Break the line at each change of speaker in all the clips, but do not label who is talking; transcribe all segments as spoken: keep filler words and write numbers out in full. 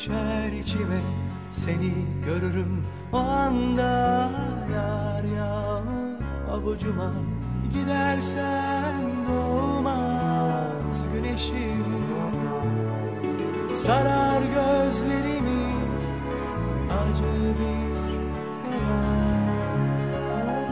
düşer içime, seni görürüm o anda. Yar yağmur avucuma, gidersen doğmaz güneşim. Sarar gözlerimi acı bir telaş.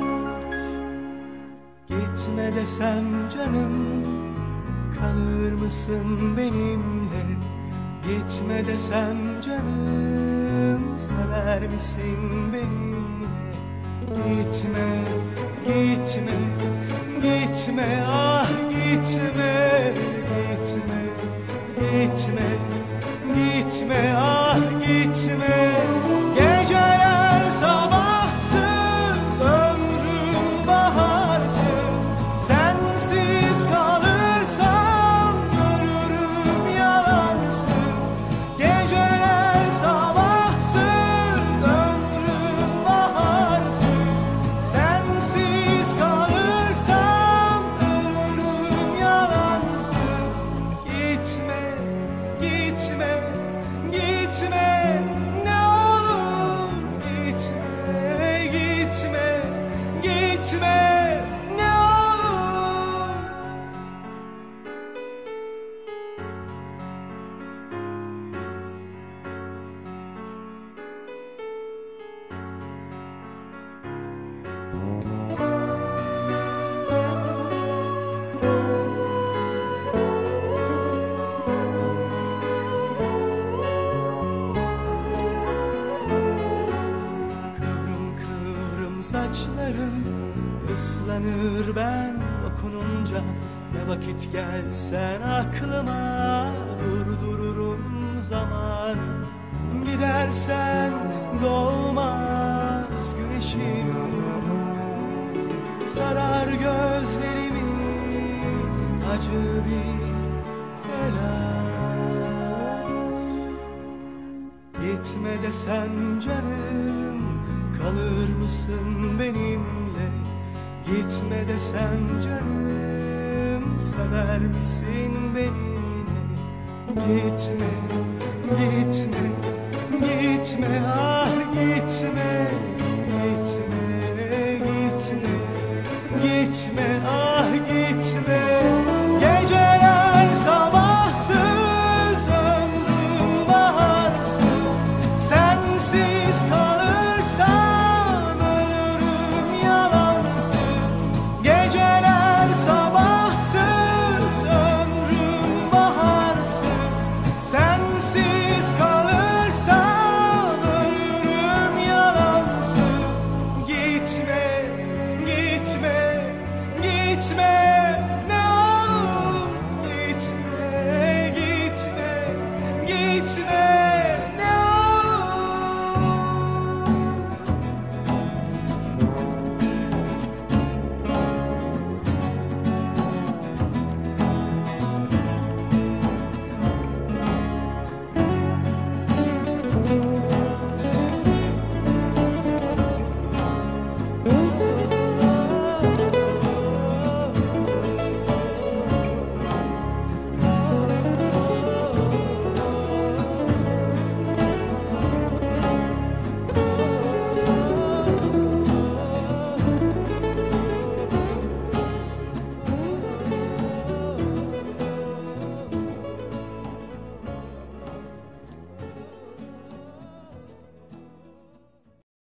Gitme desem canım, kalır mısın benimle? Gitme desem canım, sever misin beni yine? Gitme, gitme, gitme, ah gitme, gitme, gitme, gitme, ah gitme. Geceler sabahsız, ömrüm baharsız, sensiz kalırsam ölürüm yalansız. Geceler sabahsız, ömrüm baharsız, sensiz kalırsam ölürüm yalansız. Gitme, gitme, gitme, ne olur gitme, gitme, gitme, ne olur. Kıvrım kıvrım saçların ıslanır ben dokununca. Ne vakit gelsen aklıma, durdururum zamanı. Gidersen doğmaz güneşim. Sarar gözlerimi acı bir telaş. Gitme desem canım, kalır mısın benimle? Gitme desem canım, sever misin beni yine? Gitme, gitme, gitme, ah gitme, gitme, gitme, gitme, ah gitme.